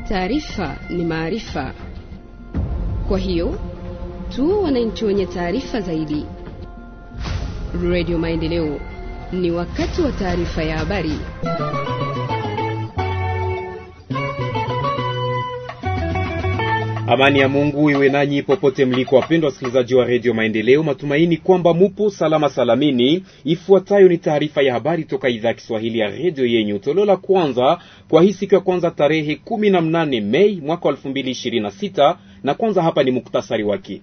Taarifa ni maarifa. Kwa hiyo tu wananchi wenye taarifa zaidi. Radio Maendeleo, ni wakati wa taarifa ya habari. Amani ya Mungu iwe nanyi popote mliko, wapendwa wasikilizaji wa Radio Maendeleo. Matumaini kwamba mupo salama salamini. Ifuatayo ni taarifa ya habari toka idhaa Kiswahili ya Radio yenyu, toleo la kwanza kwa hii siku ya kwanza tarehe 18 Mei mwaka 2026, na kwanza hapa ni muktasari wake.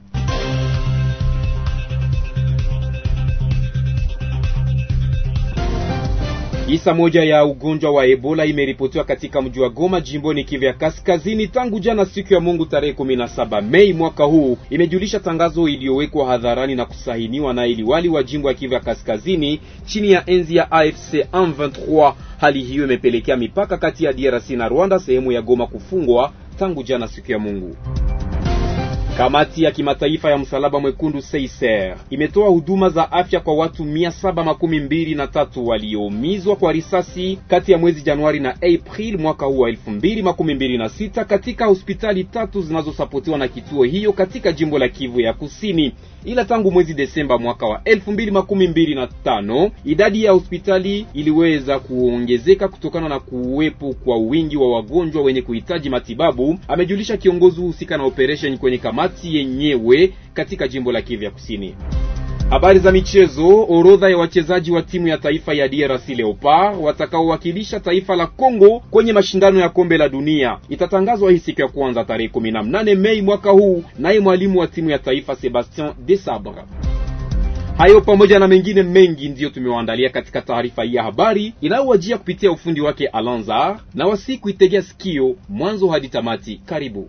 Kisa moja ya ugonjwa wa Ebola imeripotiwa katika mji wa Goma, jimboni Kivu ya Kaskazini tangu jana siku ya Mungu tarehe 17 Mei mwaka huu, imejulisha tangazo iliyowekwa hadharani na kusahiniwa na liwali wa jimbo ya Kivu ya Kaskazini chini ya enzi ya AFC M23. Hali hiyo imepelekea mipaka kati ya DRC na Rwanda sehemu ya Goma kufungwa tangu jana siku ya Mungu. Kamati ya kimataifa ya msalaba mwekundu CICR imetoa huduma za afya kwa watu 723 walioumizwa kwa risasi kati ya mwezi Januari na April mwaka huu wa 2026 katika hospitali 3 zinazosapotiwa na kituo hiyo katika jimbo la Kivu ya Kusini. Ila tangu mwezi Desemba mwaka wa 2025 idadi ya hospitali iliweza kuongezeka kutokana na kuwepo kwa wingi wa wagonjwa wenye kuhitaji matibabu, amejulisha kiongozi husika na operation kwenye kamati yenyewe katika jimbo la Kivu ya Kusini. Habari za michezo. Orodha ya wachezaji wa timu ya taifa ya DRC Leopard watakaowakilisha taifa la Kongo kwenye mashindano ya kombe la dunia itatangazwa hii siku ya kwanza tarehe 18 Mei mwaka huu, naye mwalimu wa timu ya taifa Sebastien Desabre. Hayo pamoja na mengine mengi ndiyo tumewaandalia katika taarifa hii ya habari inayowajia kupitia ufundi wake Alanzar, na wasiku itegea sikio mwanzo hadi tamati. Karibu.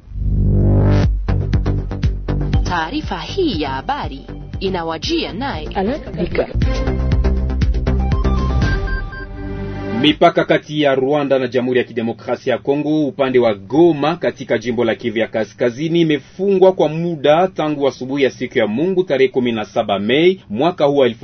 Taarifa hii ya habari inawajia naye Alaka. Mipaka kati ya Rwanda na Jamhuri ya Kidemokrasia ya Kongo upande wa Goma katika jimbo la Kivu ya Kaskazini imefungwa kwa muda tangu asubuhi ya siku ya Mungu tarehe 17 Mei mwaka huu wa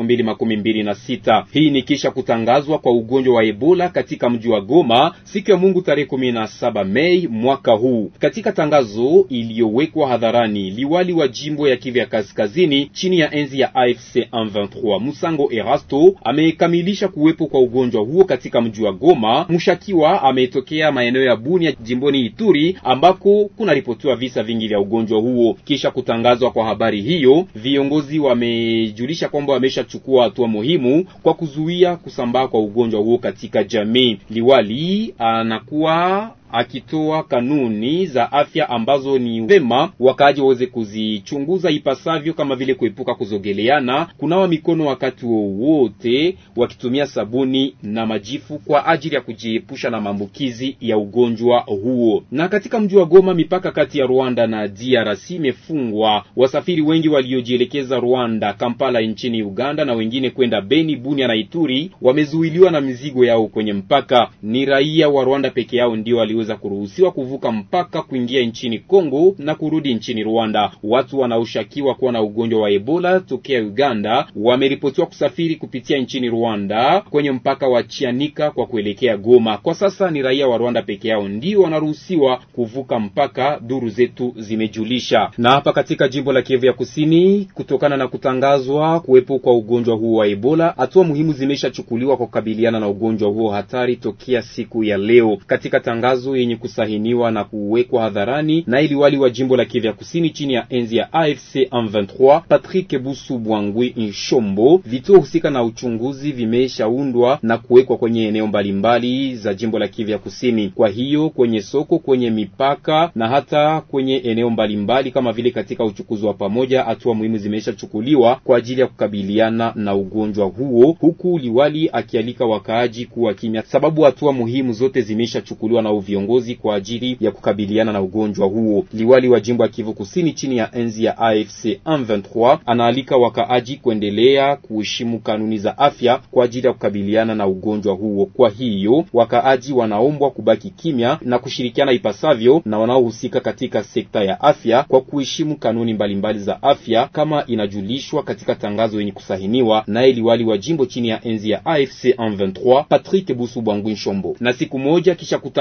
2026. Hii ni kisha kutangazwa kwa ugonjwa wa Ebola katika mji wa Goma siku ya Mungu tarehe 17 Mei mwaka huu. Katika tangazo iliyowekwa hadharani, liwali wa jimbo ya Kivu ya Kaskazini chini ya enzi ya AFC M23 Musango Erasto amekamilisha kuwepo kwa ugonjwa huo katika mji wa Goma. Mshakiwa ametokea maeneo ya Bunia jimboni Ituri ambako kuna ripotiwa visa vingi vya ugonjwa huo. Kisha kutangazwa kwa habari hiyo, viongozi wamejulisha kwamba wameshachukua hatua muhimu kwa kuzuia kusambaa kwa ugonjwa huo katika jamii. Liwali anakuwa akitoa kanuni za afya ambazo ni vema wakaaji waweze kuzichunguza ipasavyo, kama vile kuepuka kuzogeleana, kunawa mikono wakati wowote wakitumia sabuni na majifu kwa ajili ya kujiepusha na maambukizi ya ugonjwa huo. Na katika mji wa Goma, mipaka kati ya Rwanda na DRC imefungwa. Wasafiri wengi waliojielekeza Rwanda, Kampala nchini Uganda na wengine kwenda Beni, Bunia na Ituri wamezuiliwa na mizigo yao kwenye mpaka. Ni raia wa Rwanda peke yao ndio waliweza kuruhusiwa kuvuka mpaka kuingia nchini Kongo na kurudi nchini Rwanda. Watu wanaoshukiwa kuwa na ugonjwa wa Ebola tokea Uganda wameripotiwa kusafiri kupitia nchini Rwanda kwenye mpaka wa Chianika kwa kuelekea Goma. Kwa sasa ni raia wa Rwanda peke yao ndio wanaruhusiwa kuvuka mpaka, duru zetu zimejulisha. Na hapa katika jimbo la Kivu ya Kusini, kutokana na kutangazwa kuwepo kwa ugonjwa huo wa Ebola, hatua muhimu zimeshachukuliwa kwa kukabiliana na ugonjwa huo hatari tokea siku ya leo. Katika tangazo yenye kusahiniwa na kuwekwa hadharani na liwali wa jimbo la Kivu ya Kusini chini ya enzi ya AFC M23 Patrick Busu Bwangwi Nshombo, vituo husika na uchunguzi vimeshaundwa na kuwekwa kwenye eneo mbalimbali za jimbo la Kivu ya Kusini. Kwa hiyo kwenye soko, kwenye mipaka na hata kwenye eneo mbalimbali kama vile katika uchukuzi wa pamoja, hatua muhimu zimeshachukuliwa kwa ajili ya kukabiliana na ugonjwa huo, huku liwali akialika wakaaji kuwa kimya sababu hatua muhimu zote zimeshachukuliwa na viongozi kwa ajili ya kukabiliana na ugonjwa huo. Liwali wa jimbo ya Kivu Kusini chini ya enzi ya AFC M23 anaalika wakaaji kuendelea kuheshimu kanuni za afya kwa ajili ya kukabiliana na ugonjwa huo. Kwa hiyo wakaaji wanaombwa kubaki kimya na kushirikiana ipasavyo na wanaohusika katika sekta ya afya kwa kuheshimu kanuni mbalimbali za afya kama inajulishwa katika tangazo yenye kusahiniwa na liwali wa jimbo chini ya enzi ya AFC M23 Patrick Busu Bwangwi Nshombo. Na siku moja kisha kutangazwa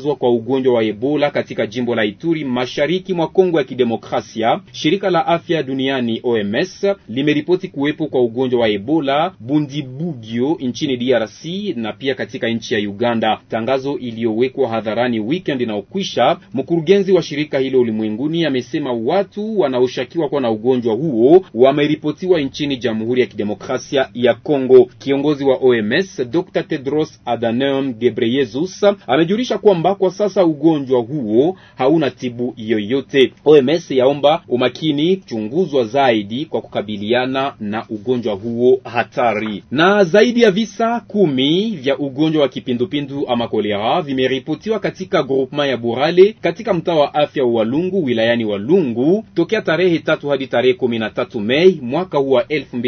kutangazwa kwa ugonjwa wa Ebola katika jimbo la Ituri mashariki mwa Kongo ya Kidemokrasia, shirika la afya duniani OMS limeripoti kuwepo kwa ugonjwa wa Ebola Bundibugyo nchini DRC na pia katika nchi ya Uganda. Tangazo iliyowekwa hadharani weekend inaokwisha, mkurugenzi wa shirika hilo ulimwenguni amesema watu wanaoshukiwa kuwa na ugonjwa huo wameripotiwa nchini Jamhuri ya Kidemokrasia ya Kongo. Kiongozi wa OMS Dr. Tedros Adhanom Ghebreyesus amejulisha kwamba kwa sasa ugonjwa huo hauna tibu yoyote. OMS yaomba umakini kuchunguzwa zaidi kwa kukabiliana na ugonjwa huo hatari. Na zaidi ya visa 10 vya ugonjwa wa kipindupindu ama kolera vimeripotiwa katika groupement ya Burale katika mtaa wa afya wa Walungu wilayani Walungu tokea tarehe 3 hadi tarehe 13 Mei mwaka huu wa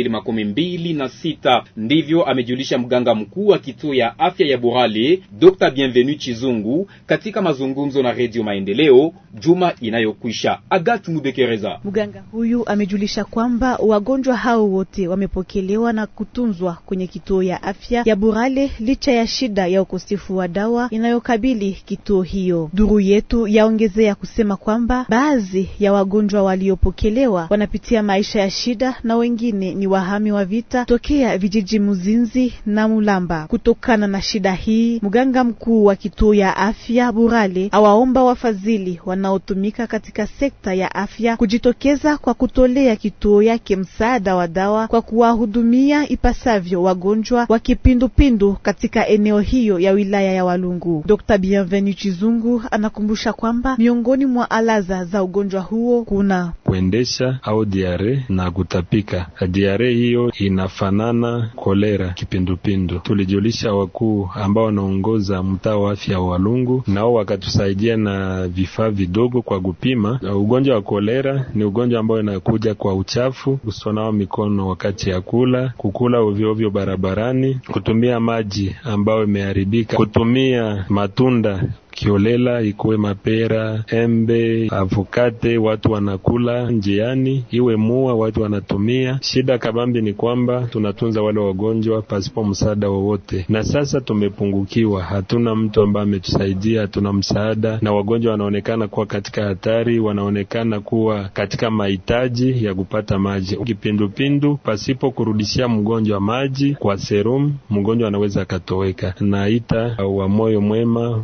2026. Ndivyo amejulisha mganga mkuu wa kituo ya afya ya Burale Dr. Bienvenu Chizungu katika mazungumzo na Radio Maendeleo juma inayokwisha. Agathe Mudekereza. Mganga huyu amejulisha kwamba wagonjwa hao wote wamepokelewa na kutunzwa kwenye kituo ya afya ya Burale licha ya shida ya ukosefu wa dawa inayokabili kituo hiyo. Duru yetu yaongezea kusema kwamba baadhi ya wagonjwa waliopokelewa wanapitia maisha ya shida na wengine ni wahami wa vita tokea vijiji Muzinzi na Mulamba. Kutokana na shida hii, mganga mkuu wa kituo ya afya Burale awaomba wafadhili wanaotumika katika sekta ya afya kujitokeza kwa kutolea kituo yake msaada wa dawa kwa kuwahudumia ipasavyo wagonjwa wa kipindupindu katika eneo hiyo ya wilaya ya Walungu. Dr. Bienvenu Chizungu anakumbusha kwamba miongoni mwa alaza za ugonjwa huo kuna kuendesha au diare na kutapika. Diare hiyo inafanana kolera kipindupindu. Tulijulisha wakuu ambao wanaongoza mtaa wa afya wa Walungu, nao wakatusaidia na vifaa vidogo kwa kupima. Ugonjwa wa kolera ni ugonjwa ambao unakuja kwa uchafu, kusonawa mikono wakati ya kukula ovyo ovyo barabarani, kutumia maji ambayo imeharibika, kutumia matunda kiolela, ikuwe mapera, embe, avokate, watu wanakula njiani, iwe mua watu wanatumia. Shida kabambi ni kwamba tunatunza wale wagonjwa pasipo msaada wowote, na sasa tumepungukiwa, hatuna mtu ambaye ametusaidia, hatuna msaada, na wagonjwa wanaonekana kuwa katika hatari, wanaonekana kuwa katika mahitaji ya kupata maji. Kipindupindu pasipo kurudishia mgonjwa maji kwa serum, mgonjwa anaweza katoweka. Naita wa moyo mwema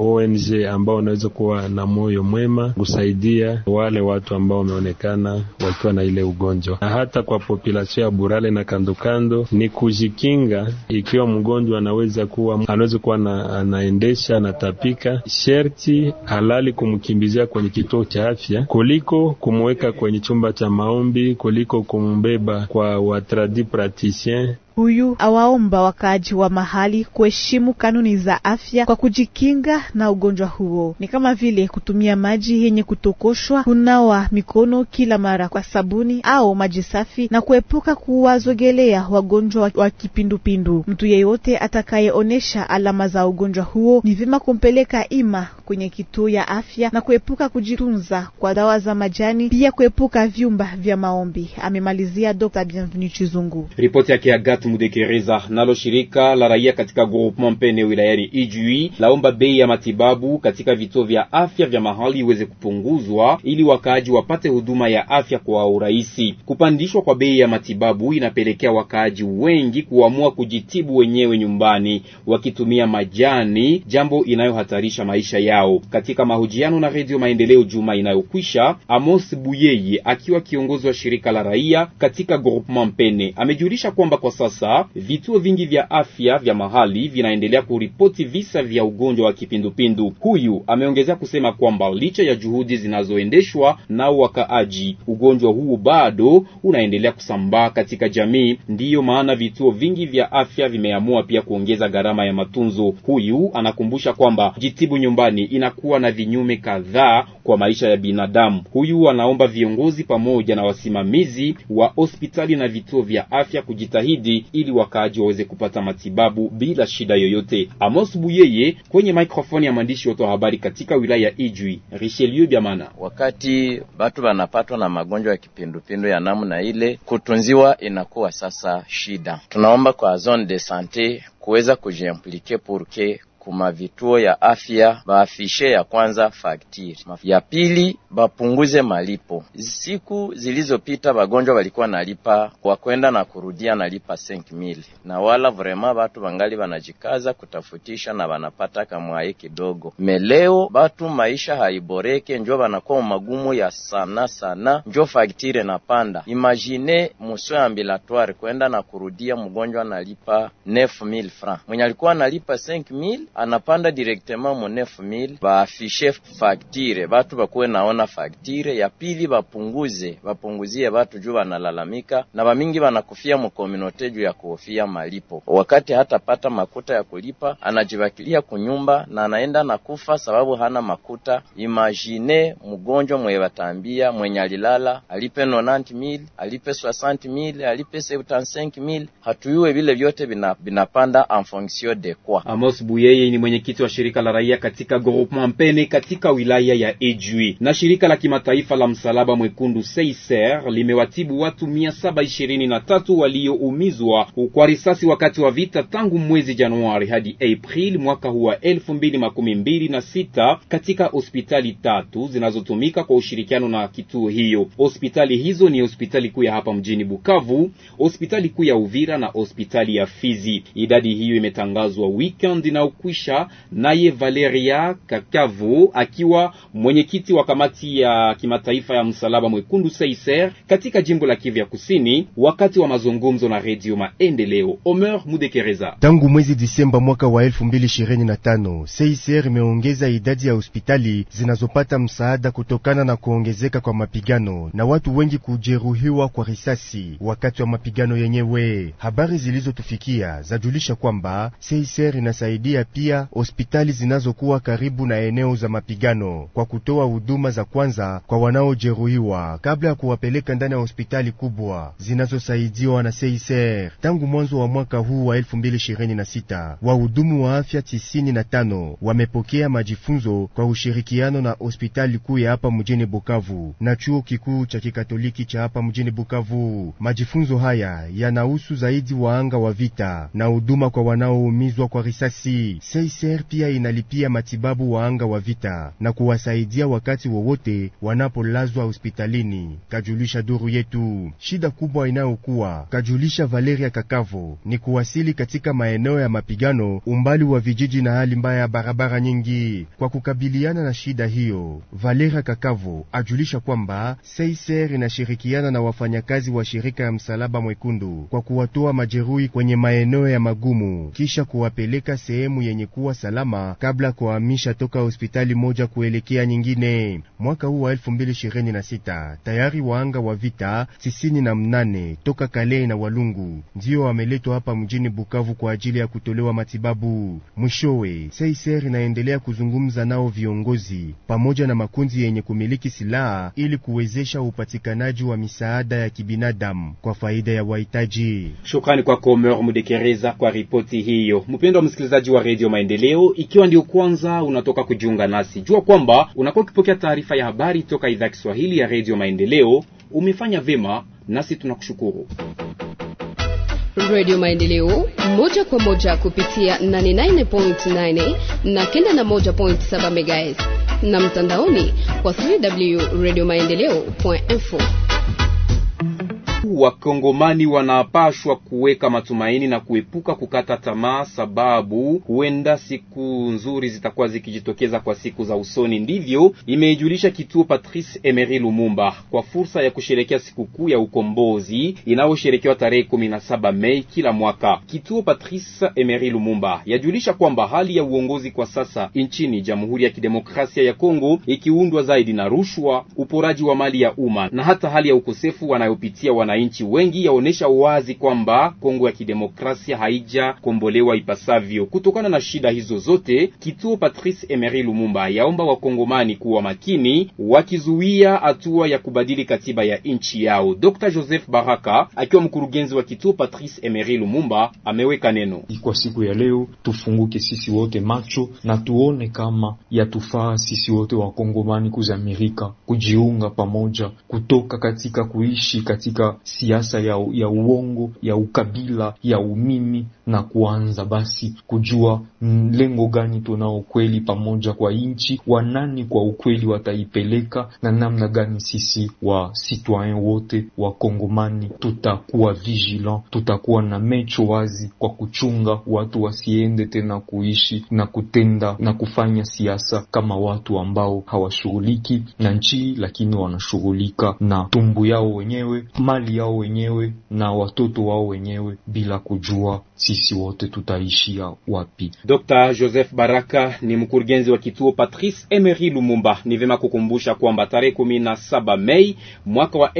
ONG ambao wanaweza kuwa na moyo mwema kusaidia wale watu ambao wameonekana wakiwa na ile ugonjwa. Na hata kwa population ya Burale na kando ni kujikinga. Ikiwa mgonjwa anaweza kuwa anaendesha na tapika, sherti halali kumkimbizia kwenye kituo cha afya kuliko kumweka kwenye chumba cha maombi, kuliko kumbeba kwa watradi praticien. Huyu awaomba wakaaji wa mahali kuheshimu kanuni za afya kwa kujikinga na ugonjwa huo. Ni kama vile kutumia maji yenye kutokoshwa, kunawa mikono kila mara kwa sabuni au maji safi, na kuepuka kuwazogelea wagonjwa wa kipindupindu. Mtu yeyote atakayeonesha alama za ugonjwa huo ni vyema kumpeleka ima kwenye kituo ya afya na kuepuka kujitunza kwa dawa za majani, pia kuepuka vyumba vya maombi. Amemalizia Dr. Bienvenu Chizungu. Ripoti yake Agathe Mudekereza. Nalo shirika la raia katika groupement Mpene wilayani Ijui laomba bei ya matibabu katika vituo vya afya vya mahali iweze kupunguzwa ili wakaaji wapate huduma ya afya kwa urahisi. Kupandishwa kwa bei ya matibabu inapelekea wakaaji wengi kuamua kujitibu wenyewe nyumbani wakitumia majani, jambo inayohatarisha maisha yao. Katika mahojiano na Radio Maendeleo juma inayokwisha, Amos Buyeye akiwa kiongozi wa shirika la raia katika groupement Mpene amejulisha kwamba kwa sasa vituo vingi vya afya vya mahali vinaendelea kuripoti visa vya ugonjwa wa kipindupindu. Huyu ameongezea kusema kwamba licha ya juhudi zinazoendeshwa na wakaaji, ugonjwa huu bado unaendelea kusambaa katika jamii. Ndiyo maana vituo vingi vya afya vimeamua pia kuongeza gharama ya matunzo. Huyu anakumbusha kwamba jitibu nyumbani inakuwa na vinyume kadhaa kwa maisha ya binadamu. Huyu anaomba viongozi pamoja na wasimamizi wa hospitali na vituo vya afya kujitahidi ili wakaaji waweze kupata matibabu bila shida yoyote. Amos Buyeye kwenye microphone ya mwandishi wa habari katika wilaya ya Ijui, Richelieu Biamana. Wakati watu wanapatwa na magonjwa ya kipindupindu ya namna ile, kutunziwa inakuwa sasa shida. Tunaomba kwa zone de santé kuweza kujiimpliquer pour que kuma vituo ya afya baafishe ya kwanza faktiri. Ya pili bapunguze malipo. Siku zilizopita wagonjwa walikuwa nalipa kwa kwenda na kurudia nalipa 5000 na wala vraiment watu wangali wanajikaza kutafutisha na wanapata kamwaye kidogo. Meleo batu maisha haiboreke njo wanakuwa magumu ya sana njo faktire na panda. Imagine muswe ambulatoire kwenda na kurudia mgonjwa nalipa 9000 francs. Mwenye alikuwa nalipa 5000 anapanda directement mo 9000. Baafishe faktire, batu bakuwe naona faktire. Ya pili bapunguzie batu juu wanalalamika na bamingi wanakufia mu community juu ya kuhofia malipo. Wakati hata pata makuta ya kulipa anajibakilia kunyumba na anaenda na kufa sababu hana makuta. Imagine mgonjwa mwe batambia mwenye alilala alipe 90000, alipe 60000, alipe 75000, hatuyue vile vyote binapanda en fonction de quoi. Amos Buyeye ni mwenyekiti wa shirika la raia katika groupement Mpene katika wilaya ya Ejui. Na shirika la kimataifa la msalaba mwekundu CICR limewatibu watu 723 walioumizwa kwa risasi wakati wa vita tangu mwezi Januari hadi April mwaka huu wa 2026 katika hospitali 3 zinazotumika kwa ushirikiano na kituo hiyo. Hospitali hizo ni hospitali kuu ya hapa mjini Bukavu, hospitali kuu ya Uvira na hospitali ya Fizi. Idadi hiyo imetangazwa weekend inaokwisha, naye Valeria Kakavu akiwa mwenyekiti wa kamati ya kimataifa ya msalaba mwekundu CICR katika jimbo la Kivu ya Kusini wakati wa mazungumzo na Radio Maendeleo. Omer Mudekereza. Tangu mwezi Disemba mwaka wa 2025, CICR imeongeza idadi ya hospitali zinazopata msaada kutokana na kuongezeka kwa mapigano na watu wengi kujeruhiwa kwa risasi wakati wa mapigano yenyewe. Habari zilizotufikia zajulisha kwamba CICR inasaidia pia hospitali zinazokuwa karibu na eneo za mapigano kwa kutoa huduma za kwanza kwa wanaojeruhiwa kabla ya kuwapeleka ndani ya hospitali kubwa zinazosaidiwa na CICR. Tangu mwanzo wa mwaka huu wa 2026, wahudumu wa afya 95 wamepokea majifunzo kwa ushirikiano na hospitali kuu ya hapa mjini Bukavu na chuo kikuu cha Kikatoliki cha hapa mjini Bukavu. Majifunzo haya yanahusu zaidi waanga wa vita na huduma kwa wanaoumizwa kwa risasi. CICR pia inalipia matibabu waanga wa vita na kuwasaidia wakati wowote wanapolazwa hospitalini, kajulisha duru yetu. Shida kubwa inayokuwa, kajulisha Valeria Kakavo, ni kuwasili katika maeneo ya mapigano, umbali wa vijiji na hali mbaya ya barabara nyingi. Kwa kukabiliana na shida hiyo, Valeria Kakavo ajulisha kwamba CICR inashirikiana na wafanyakazi wa shirika ya msalaba mwekundu kwa kuwatoa majeruhi kwenye maeneo ya magumu kisha kuwapeleka sehemu yenye kuwa salama kabla kuhamisha toka hospitali moja kuelekea nyingine. Mwaka huu wa 2026 tayari waanga wa vita 98 toka Kale na Walungu ndio wameletwa hapa mjini Bukavu kwa ajili ya kutolewa matibabu. Mwishowe, CICR inaendelea kuzungumza nao viongozi pamoja na makundi yenye kumiliki silaha ili kuwezesha upatikanaji wa misaada ya kibinadamu kwa faida ya wahitaji. Shukrani kwa Omer Mudekereza kwa ripoti hiyo. Mpendwa msikilizaji wa Radio Maendeleo, ikiwa ndio kwanza unatoka kujiunga nasi, jua kwamba unakuwa ukipokea taarifa ya habari toka idhaa Kiswahili ya Radio Maendeleo. Umefanya vema, nasi tunakushukuru. Radio Maendeleo moja kwa moja kupitia 89.9 na 91.7 MHz na mtandaoni kwa www.radiomaendeleo.info. Wakongomani wanapashwa kuweka matumaini na kuepuka kukata tamaa, sababu huenda siku nzuri zitakuwa zikijitokeza kwa siku za usoni. Ndivyo imejulisha kituo Patrice Emery Lumumba kwa fursa ya kusherehekea sikukuu ya ukombozi inayosherekewa tarehe 17 Mei kila mwaka. Kituo Patrice Emery Lumumba yajulisha kwamba hali ya uongozi kwa sasa nchini Jamhuri ya Kidemokrasia ya Kongo ikiundwa zaidi na rushwa, uporaji wa mali ya umma na hata hali ya ukosefu wanayopitia wananchi wengi, yaonesha wazi kwamba Kongo ya Kidemokrasia haijakombolewa ipasavyo. Kutokana na shida hizo zote, kituo Patrice Emery Lumumba yaomba wakongomani kuwa makini wakizuia hatua ya kubadili katiba ya nchi yao. Dr. Joseph Baraka akiwa mkurugenzi wa kituo Patrice Emery Lumumba ameweka neno. Kwa siku ya leo tufunguke sisi wote macho na tuone kama yatufaa sisi wote wakongomani kuzamirika, kujiunga pamoja, kutoka katika kuishi katika siasa ya uongo, ya ukabila, ya umimi, na kuanza basi kujua lengo gani tunao kweli pamoja kwa inchi, wanani kwa ukweli wataipeleka, na namna gani sisi wa citoyen wote wa Kongomani tutakuwa vigilant, tutakuwa na mecho wazi kwa kuchunga watu wasiende tena kuishi na kutenda na kufanya siasa kama watu ambao hawashughuliki na nchi, lakini wanashughulika na tumbu yao wenyewe, mali yao wenyewe na watoto wao wenyewe, bila kujua sisi wote tutaishia wapi. Dr. Joseph Baraka ni mkurugenzi wa kituo Patrice Emery Lumumba. Ni vema kukumbusha kwamba tarehe 17 Mei mwaka wa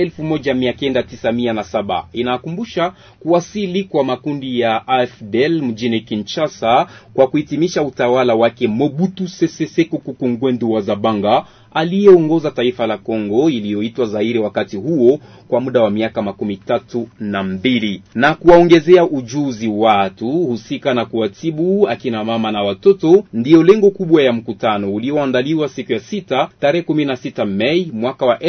1997 inakumbusha kuwasili kwa makundi ya AFDL mjini Kinshasa kwa kuhitimisha utawala wake Mobutu Sese Seko Kukungwendu wa Zabanga, aliyeongoza taifa la Kongo iliyoitwa Zaire wakati huo kwa muda wa miaka 32, na kuwaongezea ujuzi watu husika na kuwatibu akina mama na watoto. Ndiyo lengo kubwa ya mkutano ulioandaliwa siku ya 6 tarehe 16 Mei mwaka wa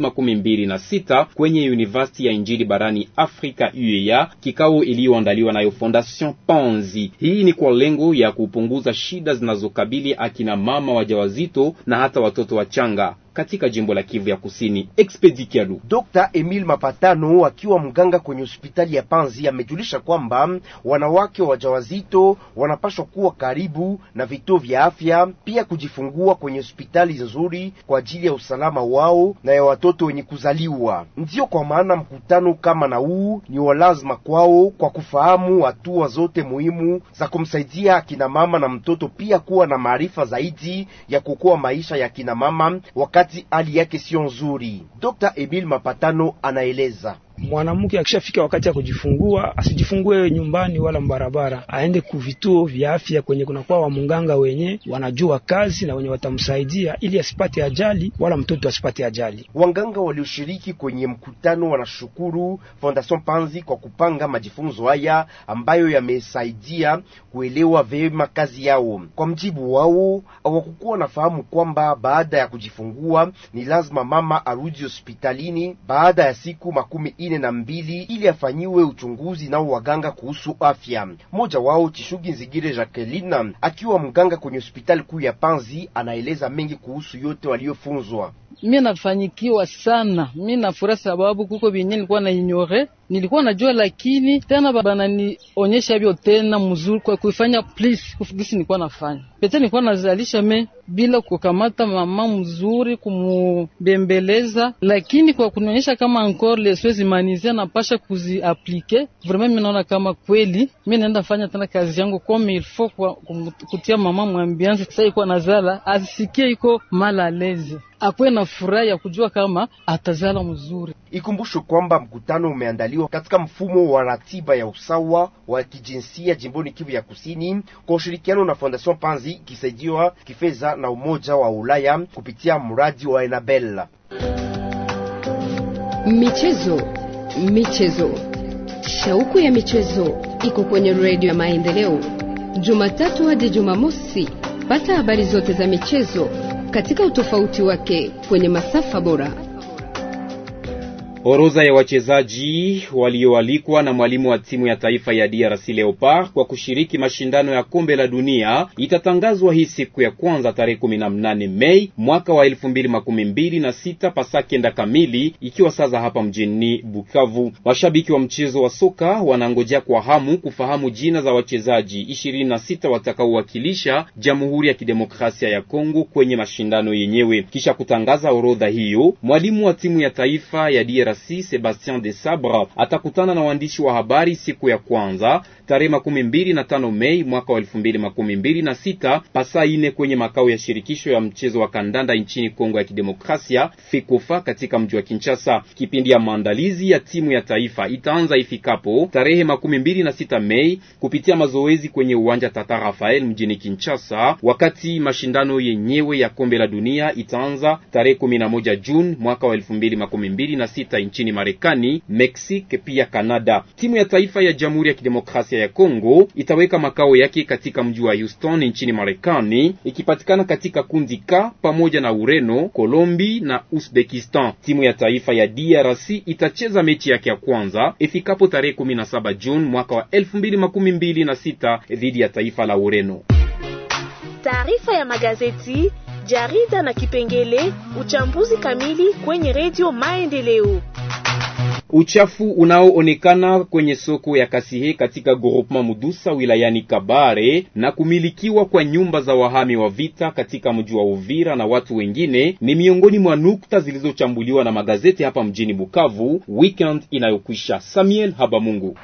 2026 kwenye University ya Injili barani Afrika UEA, kikao iliyoandaliwa nayo Fondation Panzi. Hii ni kwa lengo ya kupunguza shida zinazokabili akina mama wajawazito na hata watoto wachanga katika jimbo la Kivu ya Kusini. Expedikialu Dr. Emile Mapatano akiwa mganga kwenye hospitali ya Panzi amejulisha kwamba wanawake wajawazito wanapaswa kuwa karibu na vituo vya afya, pia kujifungua kwenye hospitali nzuri kwa ajili ya usalama wao na ya watoto wenye kuzaliwa. Ndio kwa maana mkutano kama na huu ni wa lazima kwao kwa kufahamu hatua zote muhimu za kumsaidia akina mama na mtoto, pia kuwa na maarifa zaidi ya kuokoa maisha ya akina mama wakati hali yake sio nzuri. Dr. Emile Mapatano anaeleza mwanamke akishafika wakati ya kujifungua asijifungue nyumbani wala mbarabara, aende kuvituo vya afya kwenye kunakuwa wa munganga wenye wanajua kazi na wenye watamsaidia ili asipate ajali wala mtoto asipate ajali. Wanganga walioshiriki kwenye mkutano wanashukuru Fondation Panzi kwa kupanga majifunzo haya ambayo yamesaidia kuelewa vyema kazi yao. Kwa mjibu wao, hawakuwa nafahamu kwamba baada ya kujifungua ni lazima mama arudi hospitalini baada ya siku 42 ili afanyiwe uchunguzi nao waganga kuhusu afya. Mmoja wao Chishugi Nzigire Jacqueline akiwa mganga kwenye hospitali kuu ya Panzi anaeleza mengi kuhusu yote waliofunzwa. Mimi nafanyikiwa sana, mimi nafurahi sababu kuko binye nilikuwa na ignore, nilikuwa najua, lakini tena baba ananionyesha hivyo tena mzuri kwa kuifanya please kufugisi nilikuwa nafanya. Pete nilikuwa nazalisha bila kukamata mama mzuri kumubembeleza, lakini kwa kunionyesha kama encore les soins humanitaires na pasha kuzi appliquer. Vraiment mimi naona kama kweli mimi naenda fanya tena kazi yangu comme il faut kwa kutia mama mwambianze sasa iko nazala asisikie iko mal à l'aise, akwe na furaha ya kujua kama atazala mzuri. Ikumbusho kwamba mkutano umeandaliwa katika mfumo wa ratiba ya usawa wa kijinsia jimboni Kivu ya Kusini kwa ushirikiano na Fondation Panzi kisaidiwa kifedha na Umoja wa Ulaya kupitia mradi wa Enabel. Michezo. Shauku ya michezo iko kwenye Radio ya Maendeleo. Jumatatu hadi Jumamosi, pata habari zote za michezo katika utofauti wake kwenye masafa bora. Orodha ya wachezaji walioalikwa na mwalimu wa timu ya taifa ya DRC Leopard kwa kushiriki mashindano ya kombe la dunia itatangazwa hii siku ya kwanza tarehe 18 Mei mwaka wa 2026 pasa kenda kamili, ikiwa sasa hapa mjini Bukavu. Washabiki wa mchezo wa soka wanangojea kwa hamu kufahamu jina za wachezaji 26 watakaowakilisha Jamhuri ya Kidemokrasia ya Kongo kwenye mashindano yenyewe. Kisha kutangaza orodha hiyo, mwalimu wa timu ya taifa ya DRC Sebastien de Sabre atakutana na waandishi wa habari siku ya kwanza tarehe 25 Mei mwaka wa 2026 pasa ine kwenye makao ya shirikisho ya mchezo wa kandanda nchini Kongo ya Kidemokrasia FECOFA katika mji wa Kinshasa. Kipindi ya maandalizi ya timu ya taifa itaanza ifikapo tarehe 26 Mei kupitia mazoezi kwenye uwanja Tata Rafael mjini Kinshasa, wakati mashindano yenyewe ya kombe la dunia itaanza tarehe 11 Juni mwaka wa 2026 nchini Marekani, Mexique pia Canada. Timu ya taifa ya Jamhuri ya Kidemokrasia ya Kongo itaweka makao yake katika mji wa Houston nchini Marekani, ikipatikana katika kundi K pamoja na Ureno, Kolombi na Uzbekistan. Timu ya taifa ya DRC itacheza mechi yake ya kwanza ifikapo tarehe 17 Juni mwaka wa 2026 dhidi ya taifa la Ureno. Taarifa ya magazeti, jarida na kipengele uchambuzi kamili kwenye Radio Maendeleo. Uchafu unaoonekana kwenye soko ya Kasihe katika groupement Mudusa wilayani Kabare na kumilikiwa kwa nyumba za wahami wa vita katika mji wa Uvira na watu wengine ni miongoni mwa nukta zilizochambuliwa na magazeti hapa mjini Bukavu weekend inayokwisha. Samuel Habamungu.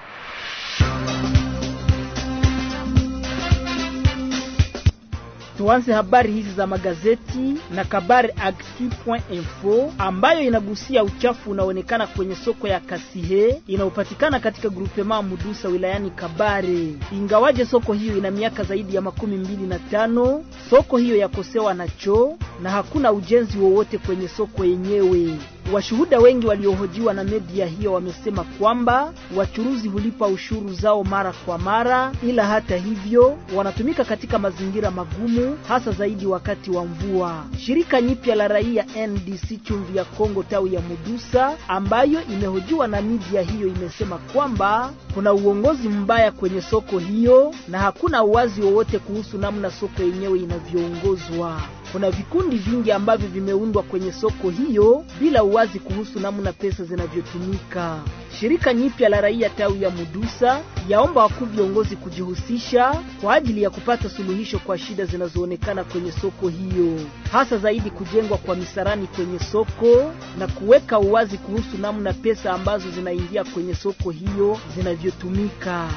Tuanze habari hizi za magazeti na kabareactu.info ambayo inagusia uchafu unaonekana kwenye soko ya Kasihe inayopatikana katika groupement Mudusa wilayani Kabare. Ingawaje soko hiyo ina miaka zaidi ya 25, soko hiyo yakosewa na choo na hakuna ujenzi wowote kwenye soko yenyewe. Washuhuda wengi waliohojiwa na media hiyo wamesema kwamba wachuruzi hulipa ushuru zao mara kwa mara, ila hata hivyo wanatumika katika mazingira magumu, hasa zaidi wakati wa mvua. Shirika nyipya la raia NDC Chumvi ya Kongo tawi ya Mudusa ambayo imehojiwa na media hiyo imesema kwamba kuna uongozi mbaya kwenye soko hiyo na hakuna uwazi wowote kuhusu namna soko yenyewe inavyoongozwa. Kuna vikundi vingi ambavyo vimeundwa kwenye soko hiyo bila uwazi kuhusu namna pesa zinavyotumika. Shirika nyipya la raia tawi ya Mudusa yaomba wakuu viongozi kujihusisha kwa ajili ya kupata suluhisho kwa shida zinazoonekana kwenye soko hiyo, hasa zaidi kujengwa kwa misarani kwenye soko na kuweka uwazi kuhusu namna pesa ambazo zinaingia kwenye soko hiyo zinavyotumika.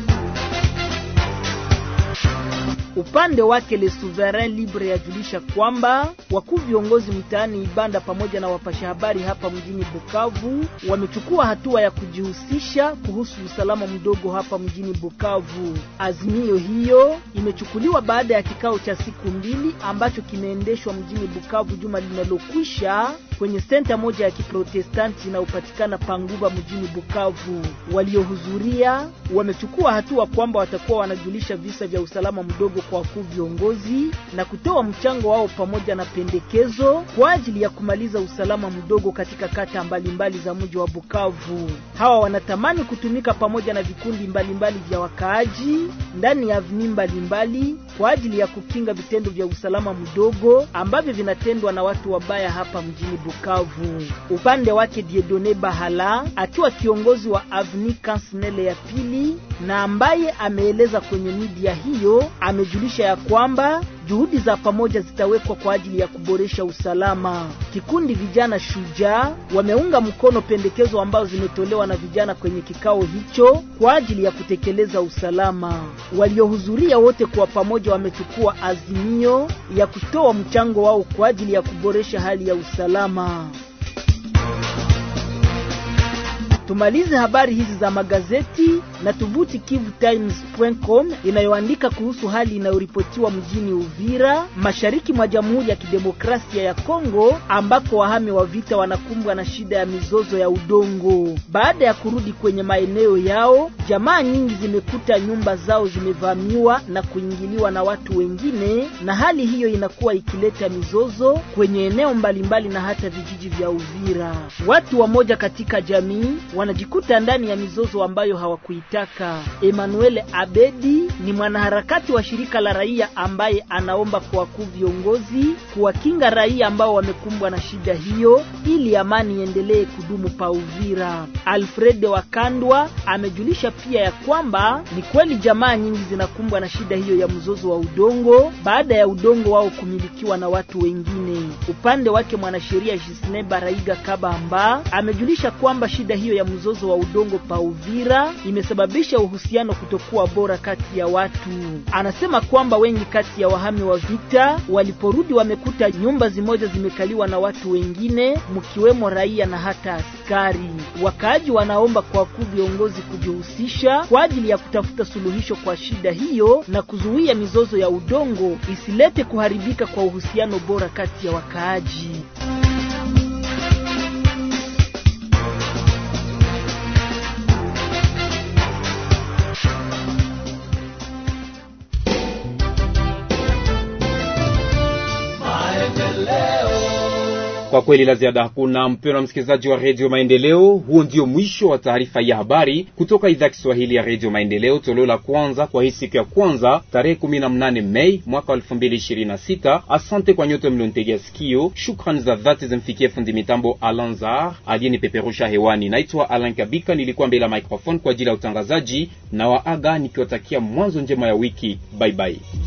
Upande wake Le Souverain Libre yajulisha kwamba wakuu viongozi mtaani Ibanda pamoja na wapasha habari hapa mjini Bukavu wamechukua hatua ya kujihusisha kuhusu usalama mdogo hapa mjini Bukavu. Azimio hiyo imechukuliwa baada ya kikao cha siku 2 ambacho kimeendeshwa mjini Bukavu juma linalokwisha kwenye senta moja ya Kiprotestanti inayopatikana Panguba mjini Bukavu. Waliohudhuria wamechukua hatua kwamba watakuwa wanajulisha visa vya usalama mdogo kwa wakuu viongozi na kutoa mchango wao pamoja na pendekezo kwa ajili ya kumaliza usalama mdogo katika kata mbalimbali za mji wa Bukavu. Hawa wanatamani kutumika pamoja na vikundi mbalimbali vya wakaaji ndani ya avenue mbalimbali kwa ajili ya kukinga vitendo vya usalama mdogo ambavyo vinatendwa na watu wabaya hapa mjini Bukavu. Upande wake Dieudonné Bahala akiwa kiongozi wa Avenue Kansinele ya pili na ambaye ameeleza kwenye media hiyo amejulisha ya kwamba juhudi za pamoja zitawekwa kwa ajili ya kuboresha usalama. Kikundi vijana Shujaa wameunga mkono pendekezo ambazo zimetolewa na vijana kwenye kikao hicho kwa ajili ya kutekeleza usalama. Waliohudhuria wote kwa pamoja wamechukua azimio ya kutoa mchango wao kwa ajili ya kuboresha hali ya usalama. Tumalize habari hizi za magazeti na tovuti KivuTimes.com inayoandika kuhusu hali inayoripotiwa mjini Uvira, mashariki mwa Jamhuri ya Kidemokrasia ya Kongo, ambako wahami wa vita wanakumbwa na shida ya mizozo ya udongo. Baada ya kurudi kwenye maeneo yao, jamaa nyingi zimekuta nyumba zao zimevamiwa na kuingiliwa na watu wengine, na hali hiyo inakuwa ikileta mizozo kwenye eneo mbalimbali na hata vijiji vya Uvira. Watu wamoja katika jamii wanajikuta ndani ya mizozo ambayo hawakuitaka. Emmanuel Abedi ni mwanaharakati wa shirika la raia ambaye anaomba kwa wakuu viongozi kuwakinga raia ambao wamekumbwa na shida hiyo ili amani iendelee kudumu pa Uvira. Alfred Wakandwa amejulisha pia ya kwamba ni kweli jamaa nyingi zinakumbwa na shida hiyo ya mzozo wa udongo baada ya udongo wao kumilikiwa na watu wengine. Upande wake mwanasheria Jisne Baraiga Kabamba amejulisha kwamba shida hiyo ya mzozo wa udongo pa Uvira imesababisha uhusiano kutokuwa bora kati ya watu. Anasema kwamba wengi kati ya wahami wa vita waliporudi wamekuta nyumba zimoja zimekaliwa na watu wengine mkiwemo raia na hata askari. Wakaaji wanaomba kwa wakuu viongozi kujihusisha kwa ajili ya kutafuta suluhisho kwa shida hiyo na kuzuia mizozo ya udongo isilete kuharibika kwa uhusiano bora kati ya wakaaji. Kwa kweli la ziada hakuna, mpendwa msikilizaji wa Radio Maendeleo. Huo ndio mwisho wa taarifa ya habari kutoka idhaa Kiswahili ya Radio Maendeleo, toleo la kwanza kwa hii siku ya kwanza tarehe 18 Mei mwaka 2026. Asante kwa nyote mliontegea sikio. Shukrani za dhati zimfikie fundi mitambo Alanzar aliyenipeperusha hewani. Naitwa Alan Kabika, nilikuwa mbele ya microphone kwa ajili ya utangazaji na waaga nikiwatakia mwanzo njema ya wiki. Bye bye.